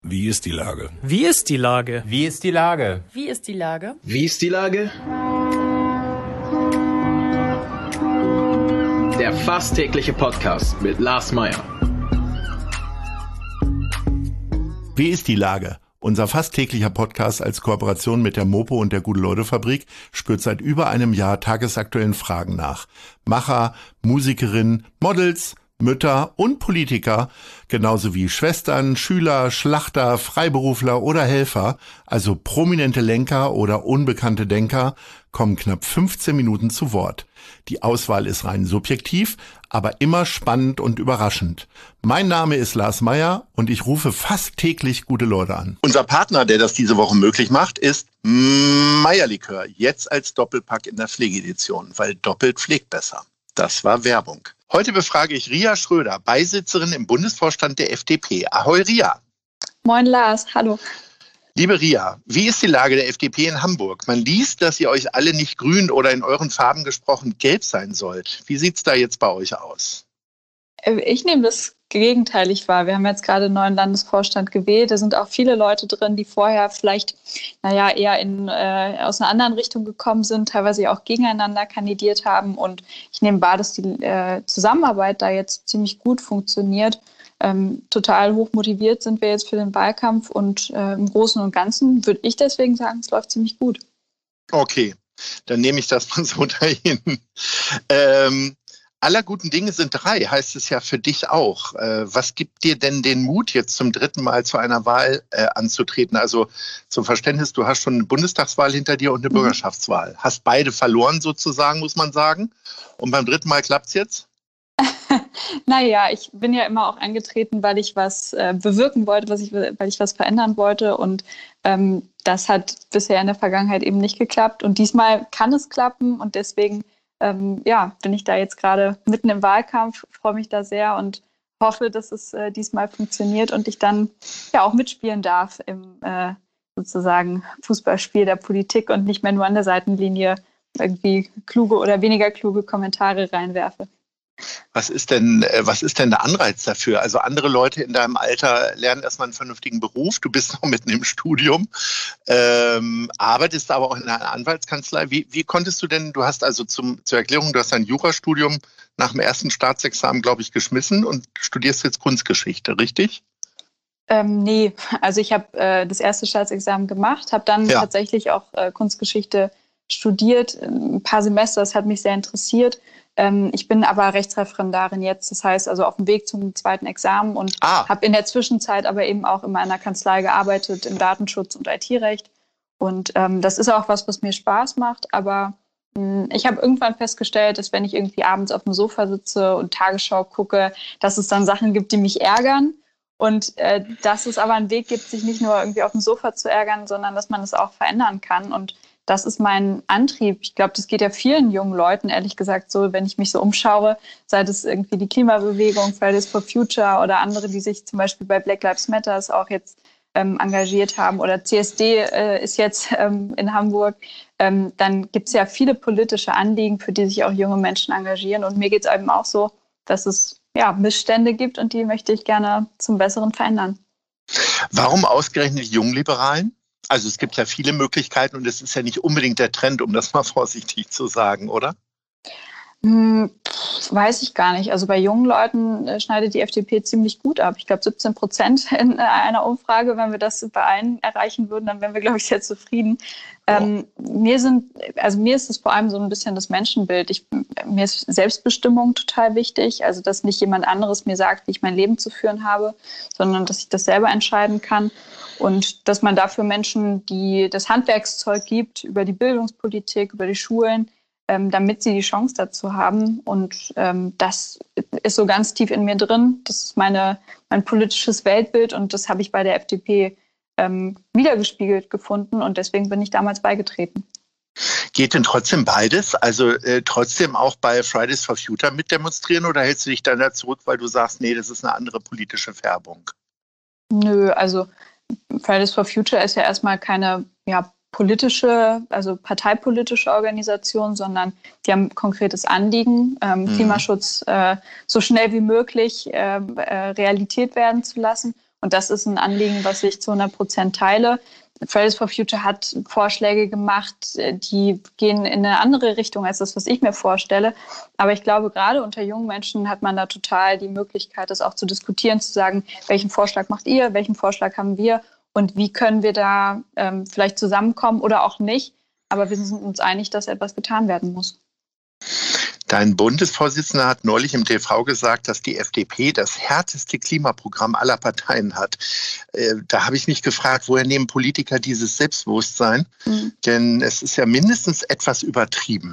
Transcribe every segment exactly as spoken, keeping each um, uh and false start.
Wie ist die Lage? Wie ist die Lage? Wie ist die Lage? Wie ist die Lage? Wie ist die Lage? Der fast tägliche Podcast mit Lars Meyer. Wie ist die Lage? Unser fast täglicher Podcast als Kooperation mit der Mopo und der Gute-Leute-Fabrik spürt seit über einem Jahr tagesaktuellen Fragen nach. Macher, Musikerinnen, Models, Mütter und Politiker, genauso wie Schwestern, Schüler, Schlachter, Freiberufler oder Helfer, also prominente Lenker oder unbekannte Denker, kommen knapp fünfzehn Minuten zu Wort. Die Auswahl ist rein subjektiv, aber immer spannend und überraschend. Mein Name ist Lars Meyer und ich rufe fast täglich gute Leute an. Unser Partner, der das diese Woche möglich macht, ist Meyer-Likör. Jetzt als Doppelpack in der Pflegedition, weil doppelt pflegt besser. Das war Werbung. Heute befrage ich Ria Schröder, Beisitzerin im Bundesvorstand der F D P. Ahoi Ria. Moin Lars, hallo. Liebe Ria, wie ist die Lage der F D P in Hamburg? Man liest, dass ihr euch alle nicht grün oder in euren Farben gesprochen gelb sein sollt. Wie sieht es da jetzt bei euch aus? Ich nehme das gegenteilig wahr. Wir haben jetzt gerade einen neuen Landesvorstand gewählt. Da sind auch viele Leute drin, die vorher vielleicht, naja, eher in, äh, aus einer anderen Richtung gekommen sind, teilweise auch gegeneinander kandidiert haben. Und ich nehme wahr, dass die äh, Zusammenarbeit da jetzt ziemlich gut funktioniert. Ähm, total hoch motiviert sind wir jetzt für den Wahlkampf und äh, im Großen und Ganzen würde ich deswegen sagen, es läuft ziemlich gut. Okay, dann nehme ich das mal so dahin. Ähm, aller guten Dinge sind drei, heißt es ja für dich auch. Äh, was gibt dir denn den Mut, jetzt zum dritten Mal zu einer Wahl äh, anzutreten? Also zum Verständnis, du hast schon eine Bundestagswahl hinter dir und eine mhm. Bürgerschaftswahl. Hast beide verloren sozusagen, muss man sagen. Und beim dritten Mal klappt es jetzt? Naja, ich bin ja immer auch angetreten, weil ich was äh, bewirken wollte, was ich, weil ich was verändern wollte. Und ähm, das hat bisher in der Vergangenheit eben nicht geklappt. Und diesmal kann es klappen. Und deswegen ähm, ja, bin ich da jetzt gerade mitten im Wahlkampf, freue mich da sehr und hoffe, dass es äh, diesmal funktioniert und ich dann ja auch mitspielen darf im äh, sozusagen Fußballspiel der Politik und nicht mehr nur an der Seitenlinie irgendwie kluge oder weniger kluge Kommentare reinwerfe. Was ist denn, was ist denn der Anreiz dafür? Also andere Leute in deinem Alter lernen erstmal einen vernünftigen Beruf. Du bist noch mitten im Studium, ähm, arbeitest aber auch in einer Anwaltskanzlei. Wie, wie konntest du denn, du hast also zum, zur Erklärung, du hast ein Jurastudium nach dem ersten Staatsexamen, glaube ich, geschmissen und studierst jetzt Kunstgeschichte, richtig? Ähm, nee, also ich habe äh, das erste Staatsexamen gemacht, habe dann ja. tatsächlich auch äh, Kunstgeschichte studiert, ein paar Semester, das hat mich sehr interessiert. Ich bin aber Rechtsreferendarin jetzt, das heißt also auf dem Weg zum zweiten Examen und ah. habe in der Zwischenzeit aber eben auch in meiner Kanzlei gearbeitet im Datenschutz und I T-Recht. Und ähm, das ist auch was, was mir Spaß macht. Aber mh, ich habe irgendwann festgestellt, dass wenn ich irgendwie abends auf dem Sofa sitze und Tagesschau gucke, dass es dann Sachen gibt, die mich ärgern. Und äh, dass es aber einen Weg gibt, sich nicht nur irgendwie auf dem Sofa zu ärgern, sondern dass man es auch verändern kann. Und das ist mein Antrieb. Ich glaube, das geht ja vielen jungen Leuten, ehrlich gesagt, so, wenn ich mich so umschaue, sei es irgendwie die Klimabewegung, Fridays for Future oder andere, die sich zum Beispiel bei Black Lives Matter auch jetzt ähm, engagiert haben oder C S D äh, ist jetzt ähm, in Hamburg, ähm, dann gibt es ja viele politische Anliegen, für die sich auch junge Menschen engagieren. Und mir geht es eben auch so, dass es ja, Missstände gibt und die möchte ich gerne zum Besseren verändern. Warum ausgerechnet Jungliberalen? Also es gibt ja viele Möglichkeiten und es ist ja nicht unbedingt der Trend, um das mal vorsichtig zu sagen, oder? Hm, weiß ich gar nicht. Also bei jungen Leuten äh, schneidet die F D P ziemlich gut ab. Ich glaube siebzehn Prozent in äh, einer Umfrage. Wenn wir das bei allen erreichen würden, dann wären wir, glaube ich, sehr zufrieden. Oh. Ähm, mir sind, also mir ist es vor allem so ein bisschen das Menschenbild. Ich, mir ist Selbstbestimmung total wichtig. Also dass nicht jemand anderes mir sagt, wie ich mein Leben zu führen habe, sondern dass ich das selber entscheiden kann. Und dass man dafür Menschen, die das Handwerkszeug gibt, über die Bildungspolitik, über die Schulen, ähm, damit sie die Chance dazu haben. Und ähm, das ist so ganz tief in mir drin. Das ist meine, mein politisches Weltbild und das habe ich bei der F D P ähm, wiedergespiegelt gefunden und deswegen bin ich damals beigetreten. Geht denn trotzdem beides? Also äh, trotzdem auch bei Fridays for Future mitdemonstrieren oder hältst du dich dann da zurück, weil du sagst, nee, das ist eine andere politische Färbung? Nö, also Fridays for Future ist ja erstmal keine ja, politische, also parteipolitische Organisation, sondern die haben ein konkretes Anliegen, ähm, mhm. Klimaschutz äh, so schnell wie möglich äh, äh, Realität werden zu lassen. Und das ist ein Anliegen, was ich zu hundert Prozent teile. Fridays for Future hat Vorschläge gemacht, die gehen in eine andere Richtung als das, was ich mir vorstelle. Aber ich glaube, gerade unter jungen Menschen hat man da total die Möglichkeit, das auch zu diskutieren, zu sagen, welchen Vorschlag macht ihr, welchen Vorschlag haben wir und wie können wir da ähm, vielleicht zusammenkommen oder auch nicht. Aber wir sind uns einig, dass etwas getan werden muss. Dein Bundesvorsitzender hat neulich im T V gesagt, dass die F D P das härteste Klimaprogramm aller Parteien hat. Äh, da habe ich mich gefragt, woher nehmen Politiker dieses Selbstbewusstsein? Mhm. Denn es ist ja mindestens etwas übertrieben.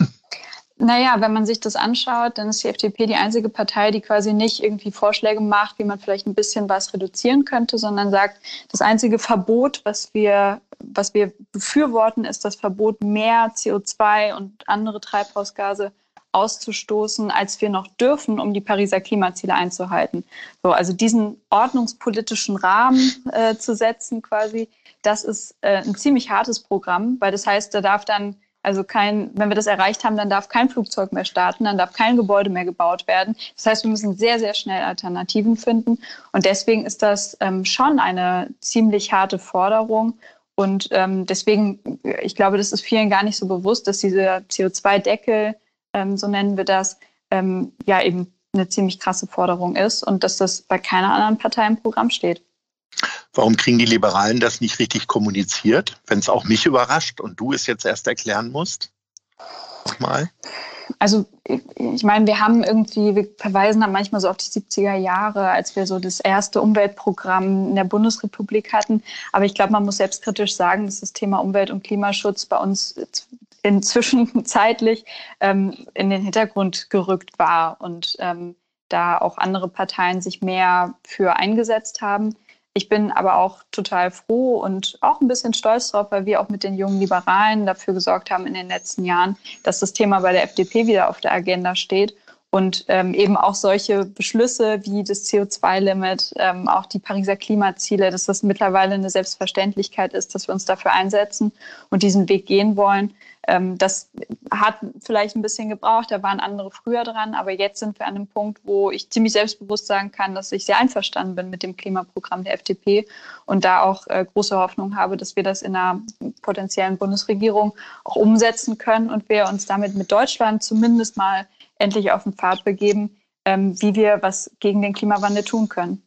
Naja, wenn man sich das anschaut, dann ist die F D P die einzige Partei, die quasi nicht irgendwie Vorschläge macht, wie man vielleicht ein bisschen was reduzieren könnte, sondern sagt, das einzige Verbot, was wir, was wir befürworten, ist das Verbot, mehr C O zwei und andere Treibhausgase auszustoßen, als wir noch dürfen, um die Pariser Klimaziele einzuhalten. So, also diesen ordnungspolitischen Rahmen äh, zu setzen quasi, das ist äh, ein ziemlich hartes Programm, weil das heißt, da darf dann Also kein, wenn wir das erreicht haben, dann darf kein Flugzeug mehr starten, dann darf kein Gebäude mehr gebaut werden. Das heißt, wir müssen sehr, sehr schnell Alternativen finden. Und deswegen ist das ähm, schon eine ziemlich harte Forderung. Und ähm, deswegen, ich glaube, das ist vielen gar nicht so bewusst, dass dieser C O zwei Deckel, ähm, so nennen wir das, ähm, ja eben eine ziemlich krasse Forderung ist und dass das bei keiner anderen Partei im Programm steht. Warum kriegen die Liberalen das nicht richtig kommuniziert, wenn es auch mich überrascht und du es jetzt erst erklären musst? Nochmal. Also ich meine, wir haben irgendwie, wir verweisen dann manchmal so auf die siebziger Jahre, als wir so das erste Umweltprogramm in der Bundesrepublik hatten. Aber ich glaube, man muss selbstkritisch sagen, dass das Thema Umwelt- und Klimaschutz bei uns inzwischen zeitlich ähm, in den Hintergrund gerückt war und ähm, da auch andere Parteien sich mehr für eingesetzt haben. Ich bin aber auch total froh und auch ein bisschen stolz drauf, weil wir auch mit den jungen Liberalen dafür gesorgt haben in den letzten Jahren, dass das Thema bei der F D P wieder auf der Agenda steht und ähm, eben auch solche Beschlüsse wie das C O zwei Limit, ähm, auch die Pariser Klimaziele, dass das mittlerweile eine Selbstverständlichkeit ist, dass wir uns dafür einsetzen und diesen Weg gehen wollen. Ähm, das hat vielleicht ein bisschen gebraucht, da waren andere früher dran, aber jetzt sind wir an einem Punkt, wo ich ziemlich selbstbewusst sagen kann, dass ich sehr einverstanden bin mit dem Klimaprogramm der F D P und da auch äh, große Hoffnung habe, dass wir das in einer potenziellen Bundesregierung auch umsetzen können und wir uns damit mit Deutschland zumindest mal endlich auf den Pfad begeben, ähm, wie wir was gegen den Klimawandel tun können.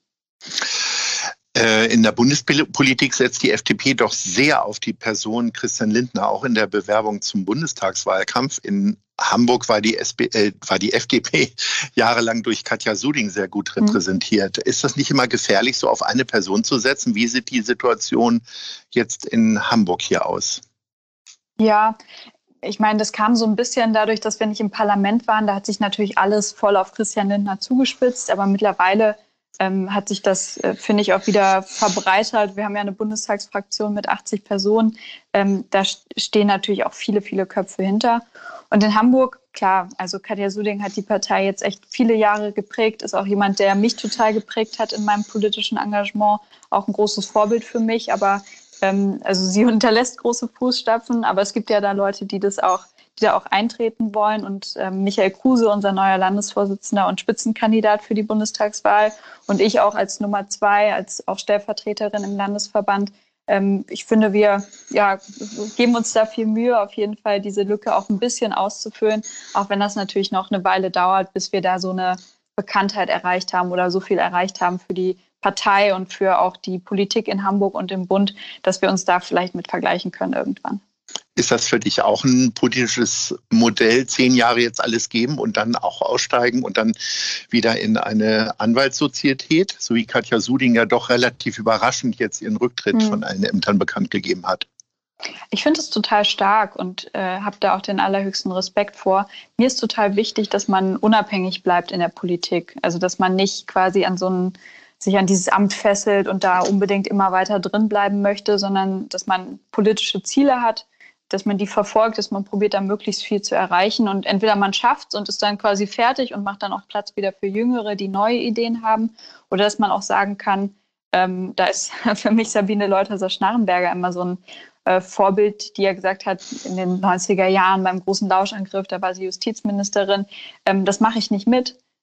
In der Bundespolitik setzt die F D P doch sehr auf die Person Christian Lindner, auch in der Bewerbung zum Bundestagswahlkampf. In Hamburg war die, S P, äh, war die F D P jahrelang durch Katja Suding sehr gut repräsentiert. Mhm. Ist das nicht immer gefährlich, so auf eine Person zu setzen? Wie sieht die Situation jetzt in Hamburg hier aus? Ja, ich meine, das kam so ein bisschen dadurch, dass wir nicht im Parlament waren. Da hat sich natürlich alles voll auf Christian Lindner zugespitzt, aber mittlerweile Ähm, hat sich das, äh, finde ich, auch wieder verbreitert. Wir haben ja eine Bundestagsfraktion mit achtzig Personen. Ähm, da stehen natürlich auch viele, viele Köpfe hinter. Und in Hamburg, klar, also Katja Suding hat die Partei jetzt echt viele Jahre geprägt, ist auch jemand, der mich total geprägt hat in meinem politischen Engagement, auch ein großes Vorbild für mich. Aber ähm, also sie hinterlässt große Fußstapfen, aber es gibt ja da Leute, die das auch die da auch eintreten wollen. Und ähm, Michael Kruse, unser neuer Landesvorsitzender und Spitzenkandidat für die Bundestagswahl und ich auch als Nummer zwei, als auch Stellvertreterin im Landesverband. Ähm, ich finde, wir ja, geben uns da viel Mühe, auf jeden Fall diese Lücke auch ein bisschen auszufüllen, auch wenn das natürlich noch eine Weile dauert, bis wir da so eine Bekanntheit erreicht haben oder so viel erreicht haben für die Partei und für auch die Politik in Hamburg und im Bund, dass wir uns da vielleicht mit vergleichen können irgendwann. Ist das für dich auch ein politisches Modell, zehn Jahre jetzt alles geben und dann auch aussteigen und dann wieder in eine Anwaltssozietät, so wie Katja Suding ja doch relativ überraschend jetzt ihren Rücktritt mhm. von allen Ämtern bekannt gegeben hat? Ich finde es total stark und äh, habe da auch den allerhöchsten Respekt vor. Mir ist total wichtig, dass man unabhängig bleibt in der Politik. Also dass man nicht quasi an so ein sich an dieses Amt fesselt und da unbedingt immer weiter drin bleiben möchte, sondern dass man politische Ziele hat, dass man die verfolgt, dass man probiert, da möglichst viel zu erreichen. Und entweder man schafft es und ist dann quasi fertig und macht dann auch Platz wieder für Jüngere, die neue Ideen haben. Oder dass man auch sagen kann, ähm, da ist für mich Sabine Leutherer-Schnarrenberger immer so ein äh, Vorbild, die ja gesagt hat, in den neunziger Jahren beim großen Lauschangriff, da war sie Justizministerin, ähm, das mache ich nicht mit.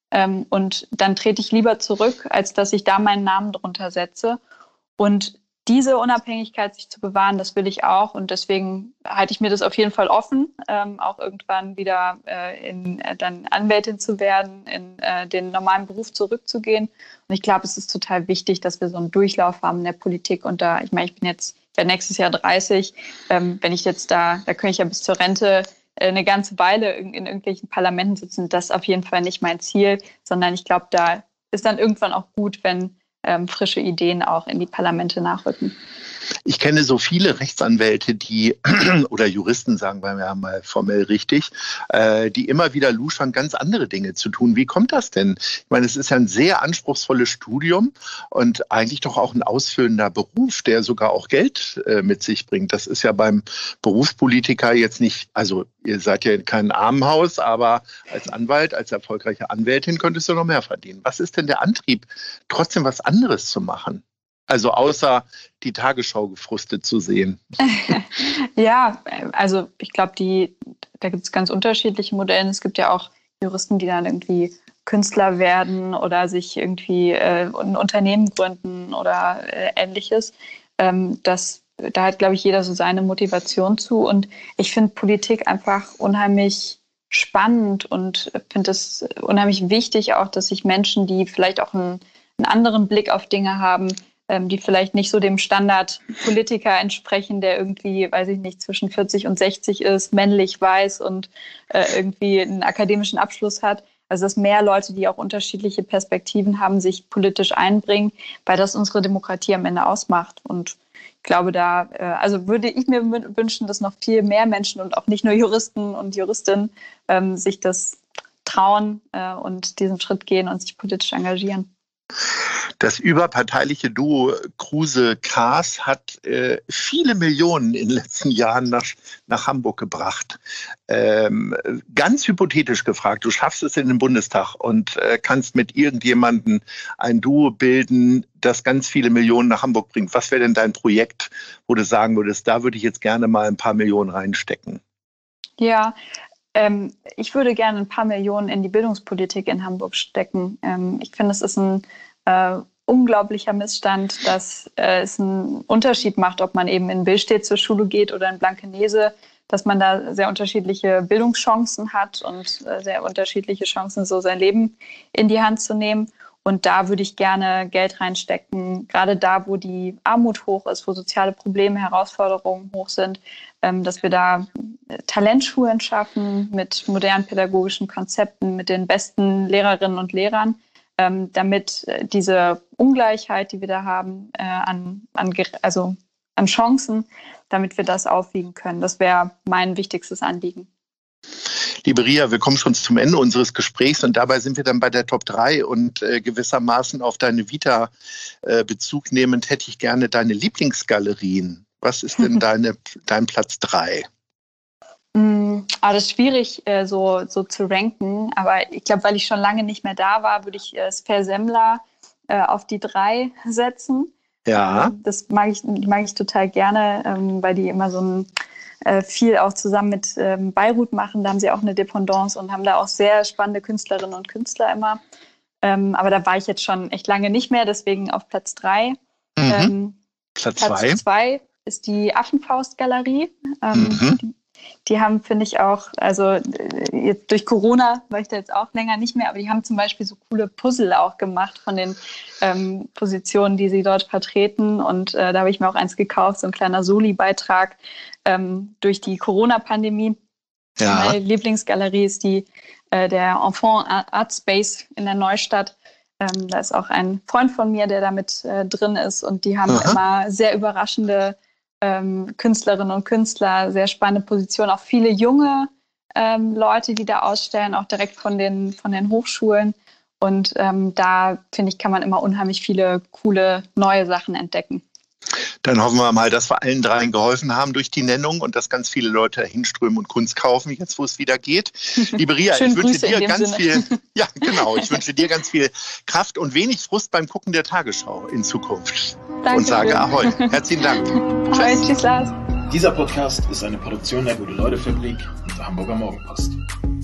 Ähm, und dann trete ich lieber zurück, als dass ich da meinen Namen drunter setze. Und diese Unabhängigkeit sich zu bewahren, das will ich auch. Und deswegen halte ich mir das auf jeden Fall offen, ähm, auch irgendwann wieder äh, in, äh, dann Anwältin zu werden, in äh, den normalen Beruf zurückzugehen. Und ich glaube, es ist total wichtig, dass wir so einen Durchlauf haben in der Politik. Und da, ich meine, ich bin jetzt, ich werde nächstes Jahr dreißig. Ähm, wenn ich jetzt da, da könnte ich ja bis zur Rente äh, eine ganze Weile in, in irgendwelchen Parlamenten sitzen. Das ist auf jeden Fall nicht mein Ziel, sondern ich glaube, da ist dann irgendwann auch gut, wenn Ähm, frische Ideen auch in die Parlamente nachrücken. Ich kenne so viele Rechtsanwälte, die oder Juristen, sagen wir ja mal formell richtig, äh, die immer wieder luschern, ganz andere Dinge zu tun. Wie kommt das denn? Ich meine, es ist ja ein sehr anspruchsvolles Studium und eigentlich doch auch ein ausfüllender Beruf, der sogar auch Geld äh, mit sich bringt. Das ist ja beim Berufspolitiker jetzt nicht, also ihr seid ja kein Armenhaus, aber als Anwalt, als erfolgreiche Anwältin könntest du noch mehr verdienen. Was ist denn der Antrieb, trotzdem was anderes zu machen? Also außer die Tagesschau gefrustet zu sehen. Ja, also ich glaube, die da gibt es ganz unterschiedliche Modelle. Es gibt ja auch Juristen, die dann irgendwie Künstler werden oder sich irgendwie äh, ein Unternehmen gründen oder äh, Ähnliches. Ähm, das, da hat, glaube ich, jeder so seine Motivation zu. Und ich finde Politik einfach unheimlich spannend und finde es unheimlich wichtig auch, dass sich Menschen, die vielleicht auch einen, einen anderen Blick auf Dinge haben, die vielleicht nicht so dem Standard-Politiker entsprechen, der irgendwie, weiß ich nicht, zwischen vierzig und sechzig ist, männlich, weiß und äh, irgendwie einen akademischen Abschluss hat. Also dass mehr Leute, die auch unterschiedliche Perspektiven haben, sich politisch einbringen, weil das unsere Demokratie am Ende ausmacht. Und ich glaube, da, äh, also würde ich mir wünschen, dass noch viel mehr Menschen und auch nicht nur Juristen und Juristinnen ähm, sich das trauen äh, und diesen Schritt gehen und sich politisch engagieren. Das überparteiliche Duo Kruse-Kaas hat äh, viele Millionen in den letzten Jahren nach, nach Hamburg gebracht. Ähm, ganz hypothetisch gefragt, du schaffst es in den Bundestag und äh, kannst mit irgendjemandem ein Duo bilden, das ganz viele Millionen nach Hamburg bringt. Was wäre denn dein Projekt, wo du sagen würdest, da würde ich jetzt gerne mal ein paar Millionen reinstecken? Ja, Ähm, ich würde gerne ein paar Millionen in die Bildungspolitik in Hamburg stecken. Ähm, ich finde, es ist ein äh, unglaublicher Missstand, dass äh, es einen Unterschied macht, ob man eben in Billstedt zur Schule geht oder in Blankenese, dass man da sehr unterschiedliche Bildungschancen hat und äh, sehr unterschiedliche Chancen, so sein Leben in die Hand zu nehmen. Und da würde ich gerne Geld reinstecken, gerade da, wo die Armut hoch ist, wo soziale Probleme, Herausforderungen hoch sind, ähm, dass wir da Talentschulen schaffen mit modernen pädagogischen Konzepten, mit den besten Lehrerinnen und Lehrern, ähm, damit diese Ungleichheit, die wir da haben, äh, an, an, also an Chancen, damit wir das aufwiegen können. Das wäre mein wichtigstes Anliegen. Liebe Ria, wir kommen schon zum Ende unseres Gesprächs und dabei sind wir dann bei der Top drei und äh, gewissermaßen auf deine Vita äh, Bezug nehmend hätte ich gerne deine Lieblingsgalerien. Was ist denn deine, dein Platz drei? Mm, ah, das ist schwierig äh, so, so zu ranken, aber ich glaube, weil ich schon lange nicht mehr da war, würde ich äh, Sfer Semmler äh, auf die drei setzen. Ja. Ähm, das mag ich, die mag ich total gerne, ähm, weil die immer so ein äh, viel auch zusammen mit ähm, Beirut machen. Da haben sie auch eine Dependance und haben da auch sehr spannende Künstlerinnen und Künstler immer. Ähm, aber da war ich jetzt schon echt lange nicht mehr, deswegen auf Platz drei. Mhm. Ähm, Platz zwei. Platz zwei ist die Affenfaust-Galerie. Ähm, mhm. die, die haben, finde ich auch, also jetzt durch Corona war ich da jetzt auch länger nicht mehr, aber die haben zum Beispiel so coole Puzzle auch gemacht von den ähm, Positionen, die sie dort vertreten. Und äh, da habe ich mir auch eins gekauft, so ein kleiner Soli-Beitrag ähm, durch die Corona-Pandemie. Ja. Meine Lieblingsgalerie ist die äh, der Enfant Art Space in der Neustadt. Ähm, da ist auch ein Freund von mir, der da mit äh, drin ist. Und die haben Aha. immer sehr überraschende ähm, Künstlerinnen und Künstler, sehr spannende Positionen. Auch viele junge ähm, Leute, die da ausstellen, auch direkt von den, von den Hochschulen. Und ähm, da, finde ich, kann man immer unheimlich viele coole neue Sachen entdecken. Dann hoffen wir mal, dass wir allen dreien geholfen haben durch die Nennung und dass ganz viele Leute hinströmen und Kunst kaufen, jetzt wo es wieder geht. Liebe Ria, ich wünsche Grüße dir ganz Sinne. viel, ja genau, ich wünsche dir ganz viel Kraft und wenig Frust beim Gucken der Tagesschau in Zukunft. Danke und sage schön. Ahoi. Herzlichen Dank. Ahoi, tschüss, Lars. Dieser Podcast ist eine Produktion der Gute-Leute-Fabrik und der Hamburger Morgenpost.